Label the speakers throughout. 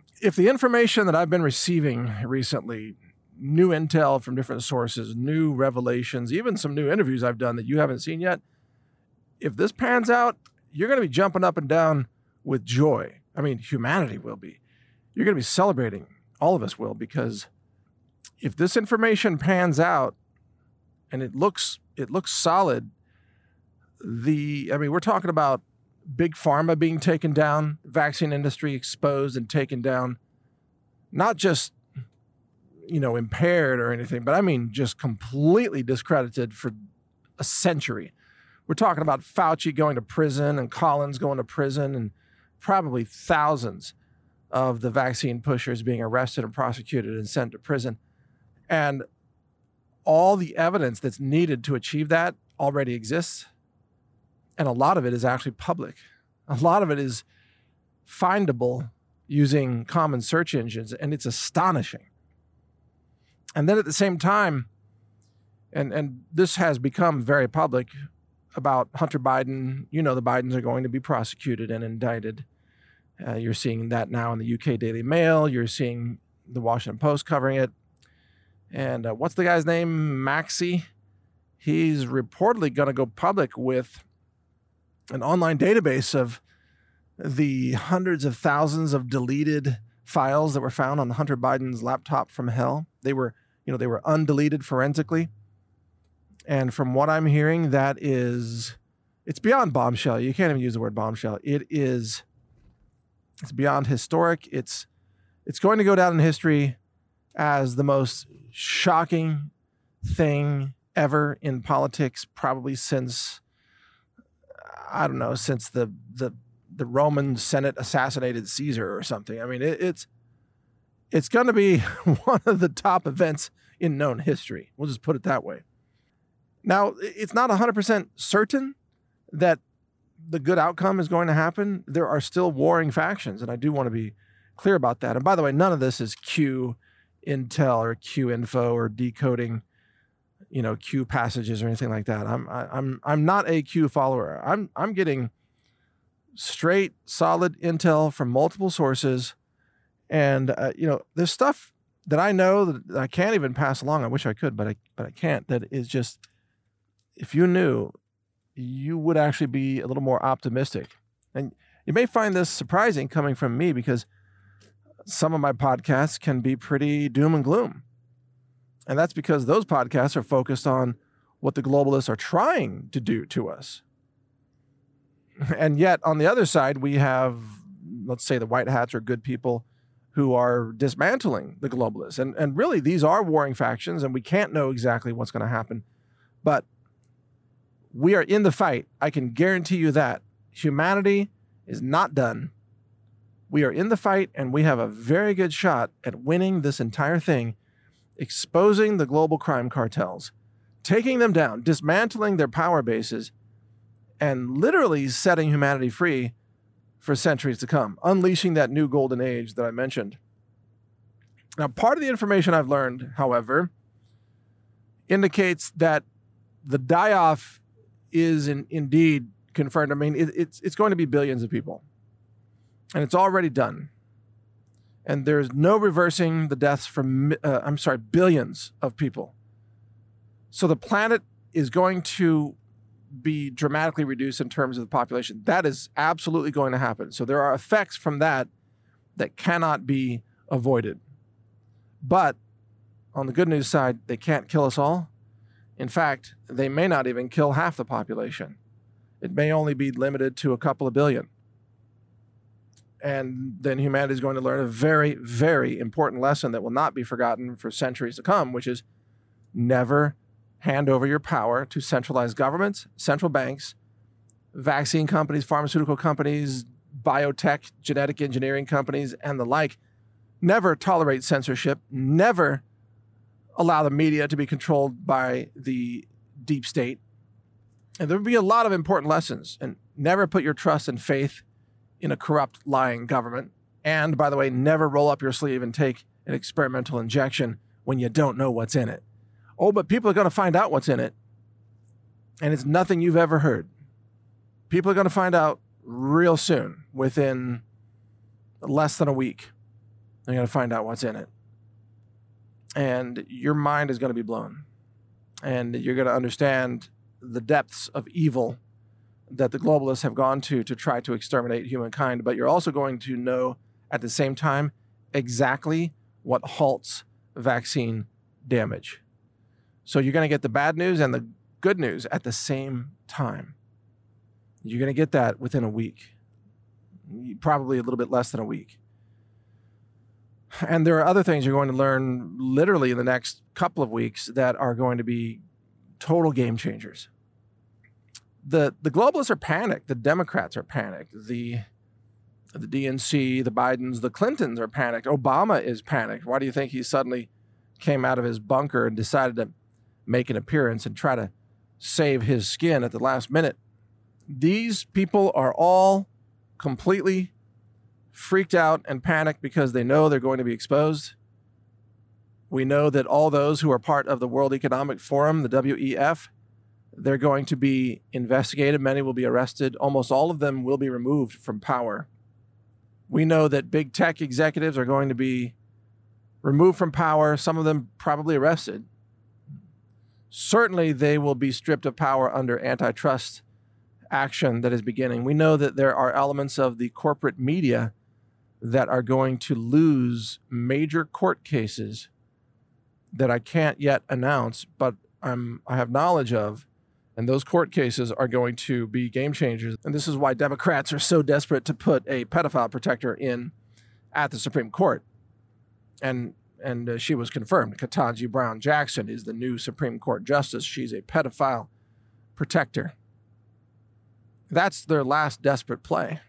Speaker 1: if the information that I've been receiving recently, new intel from different sources, new revelations, even some new interviews I've done that you haven't seen yet, if this pans out, you're going to be jumping up and down with joy. I mean, humanity will be. You're going to be celebrating. All of us will, because if this information pans out and it looks solid, we're talking about big pharma being taken down, vaccine industry exposed and taken down, not just, impaired or anything, but I mean just completely discredited for a century. We're talking about Fauci going to prison and Collins going to prison and probably thousands of the vaccine pushers being arrested and prosecuted and sent to prison. And all the evidence that's needed to achieve that already exists. And a lot of it is actually public. A lot of it is findable using common search engines, and it's astonishing. And then at the same time, and this has become very public about Hunter Biden, the Bidens are going to be prosecuted and indicted. You're seeing that now in the UK Daily Mail. You're seeing the Washington Post covering it. And what's the guy's name? Maxey. He's reportedly going to go public with an online database of the hundreds of thousands of deleted files that were found on Hunter Biden's laptop from hell. They were undeleted forensically. And from what I'm hearing, it's beyond bombshell. You can't even use the word bombshell. It's beyond historic. It's going to go down in history as the most shocking thing ever in politics, probably since the Roman Senate assassinated Caesar or something. I mean, it's going to be one of the top events in known history. We'll just put it that way. Now, it's not 100% certain that the good outcome is going to happen. There are still warring factions, and I do want to be clear about that. And by the way, none of this is Q intel or Q info or decoding, Q passages or anything like that. I'm not a Q follower. I'm getting straight, solid intel from multiple sources, and there's stuff that I know that I can't even pass along. I wish I could, but I can't. That is just, if you knew, you would actually be a little more optimistic. And you may find this surprising coming from me, because some of my podcasts can be pretty doom and gloom. And that's because those podcasts are focused on what the globalists are trying to do to us. And yet, on the other side, we have, let's say, the white hats or good people who are dismantling the globalists. And really, these are warring factions, and we can't know exactly what's going to happen. But we are in the fight. I can guarantee you that. Humanity is not done. We are in the fight, and we have a very good shot at winning this entire thing, exposing the global crime cartels, taking them down, dismantling their power bases, and literally setting humanity free for centuries to come, unleashing that new golden age that I mentioned. Now, part of the information I've learned, however, indicates that the die-off is indeed confirmed. I mean, it's going to be billions of people, and it's already done. And there's no reversing the deaths from, billions of people. So the planet is going to be dramatically reduced in terms of the population. That is absolutely going to happen. So there are effects from that cannot be avoided. But on the good news side, they can't kill us all. In fact, they may not even kill half the population. It may only be limited to a couple of billion. And then humanity is going to learn a very, very important lesson that will not be forgotten for centuries to come, which is never hand over your power to centralized governments, central banks, vaccine companies, pharmaceutical companies, biotech, genetic engineering companies, and the like. Never tolerate censorship. Never allow the media to be controlled by the deep state. And there will be a lot of important lessons. And never put your trust and faith in a corrupt, lying government. And, by the way, never roll up your sleeve and take an experimental injection when you don't know what's in it. Oh, but people are going to find out what's in it. And it's nothing you've ever heard. People are going to find out real soon, within less than a week. You're going to find out what's in it. And your mind is going to be blown. And you're going to understand the depths of evil that the globalists have gone to try to exterminate humankind. But you're also going to know at the same time exactly what halts vaccine damage. So you're going to get the bad news and the good news at the same time. You're going to get that within a week, probably a little bit less than a week. And there are other things you're going to learn literally in the next couple of weeks that are going to be total game changers. The globalists are panicked. The Democrats are panicked. The DNC, the Bidens, the Clintons are panicked. Obama is panicked. Why do you think he suddenly came out of his bunker and decided to make an appearance and try to save his skin at the last minute? These people are all completely freaked out and panicked because they know they're going to be exposed. We know that all those who are part of the World Economic Forum, the WEF, they're going to be investigated. Many will be arrested. Almost all of them will be removed from power. We know that big tech executives are going to be removed from power, some of them probably arrested. Certainly, they will be stripped of power under antitrust action that is beginning. We know that there are elements of the corporate media that are going to lose major court cases that I can't yet announce, but I have knowledge of, and those court cases are going to be game changers. And this is why Democrats are so desperate to put a pedophile protector in at the Supreme Court. And she was confirmed. Ketanji Brown Jackson is the new Supreme Court justice. She's a pedophile protector. That's their last desperate play.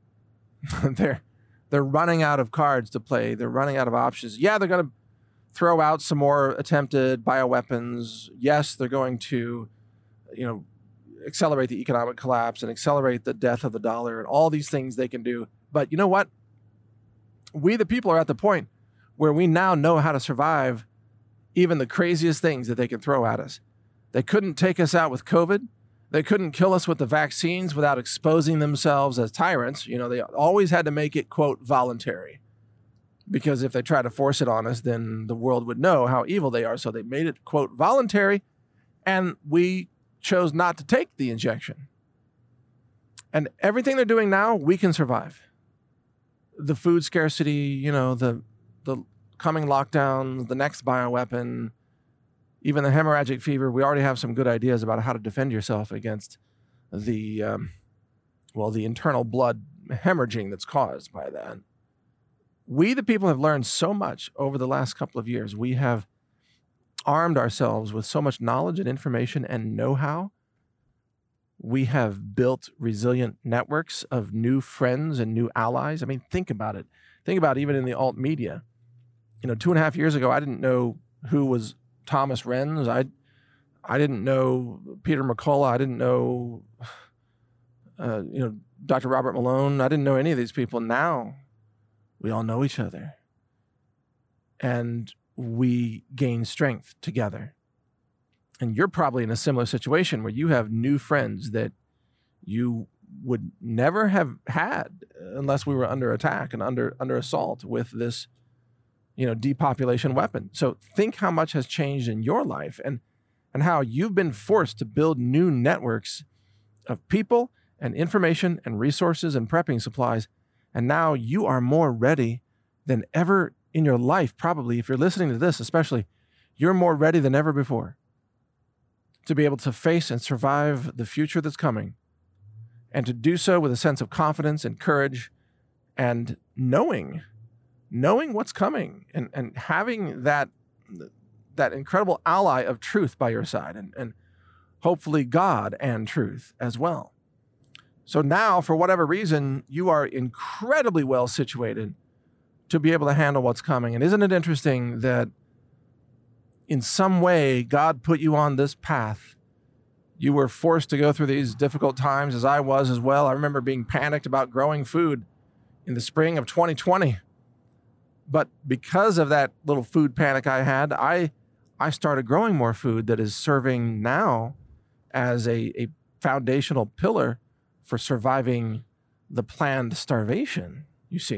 Speaker 1: They're running out of cards to play. They're running out of options. Yeah, they're going to throw out some more attempted bioweapons. Yes, they're going to, accelerate the economic collapse and accelerate the death of the dollar and all these things they can do. But you know what? We, the people, are at the point where we now know how to survive even the craziest things that they can throw at us. They couldn't take us out with COVID. They couldn't kill us with the vaccines without exposing themselves as tyrants. They always had to make it, quote, voluntary. Because if they try to force it on us, then the world would know how evil they are. So they made it, quote, voluntary. And we chose not to take the injection. And everything they're doing now, we can survive. The food scarcity, the coming lockdowns, the next bioweapon, even the hemorrhagic fever. We already have some good ideas about how to defend yourself against the internal blood hemorrhaging that's caused by that. We, the people, have learned so much over the last couple of years. We have armed ourselves with so much knowledge and information and know-how. We have built resilient networks of new friends and new allies. I mean, think about it. Think about even in the alt media. 2.5 years ago, I didn't know who was Thomas Renz. I didn't know Peter McCullough. I didn't know, Dr. Robert Malone. I didn't know any of these people. Now we all know each other. And we gain strength together. And you're probably in a similar situation where you have new friends that you would never have had unless we were under attack and under assault with this, depopulation weapon. So think how much has changed in your life and how you've been forced to build new networks of people and information and resources and prepping supplies. And now you are more ready than ever in your life. Probably, if you're listening to this, especially, you're more ready than ever before to be able to face and survive the future that's coming, and to do so with a sense of confidence and courage and knowing what's coming and having that incredible ally of truth by your side and hopefully God and truth as well. So now, for whatever reason, you are incredibly well situated to be able to handle what's coming. And isn't it interesting that in some way, God put you on this path? You were forced to go through these difficult times, as I was as well. I remember being panicked about growing food in the spring of 2020. But because of that little food panic I had, I started growing more food that is serving now as a foundational pillar for surviving the planned starvation, you see.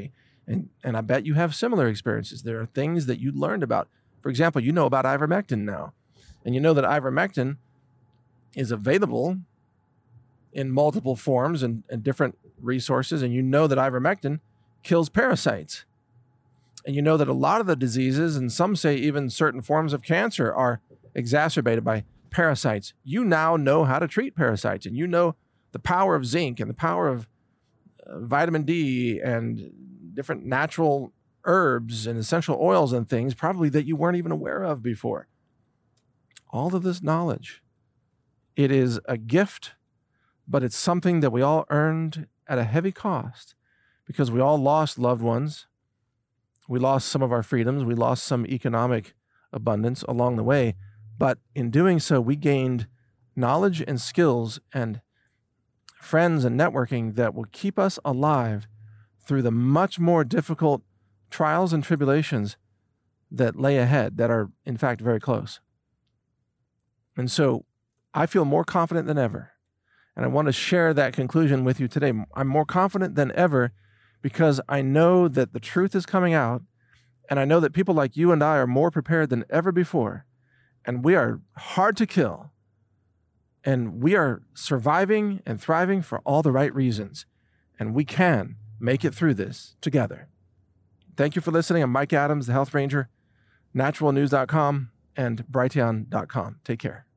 Speaker 1: And I bet you have similar experiences. There are things that you learned about. For example, you know about ivermectin now. And you know that ivermectin is available in multiple forms and different resources. And you know that ivermectin kills parasites. And you know that a lot of the diseases, and some say even certain forms of cancer, are exacerbated by parasites. You now know how to treat parasites, and you know the power of zinc and the power of vitamin D and different natural herbs and essential oils and things probably that you weren't even aware of before. All of this knowledge, it is a gift, but it's something that we all earned at a heavy cost because we all lost loved ones. We lost some of our freedoms. We lost some economic abundance along the way. But in doing so, we gained knowledge and skills and friends and networking that will keep us alive through the much more difficult trials and tribulations that lay ahead, that are, in fact, very close. And so I feel more confident than ever. And I want to share that conclusion with you today. I'm more confident than ever because I know that the truth is coming out, and I know that people like you and I are more prepared than ever before. And we are hard to kill. And we are surviving and thriving for all the right reasons. And we can make it through this together. Thank you for listening. I'm Mike Adams, the Health Ranger, naturalnews.com, and Brighteon.com. Take care.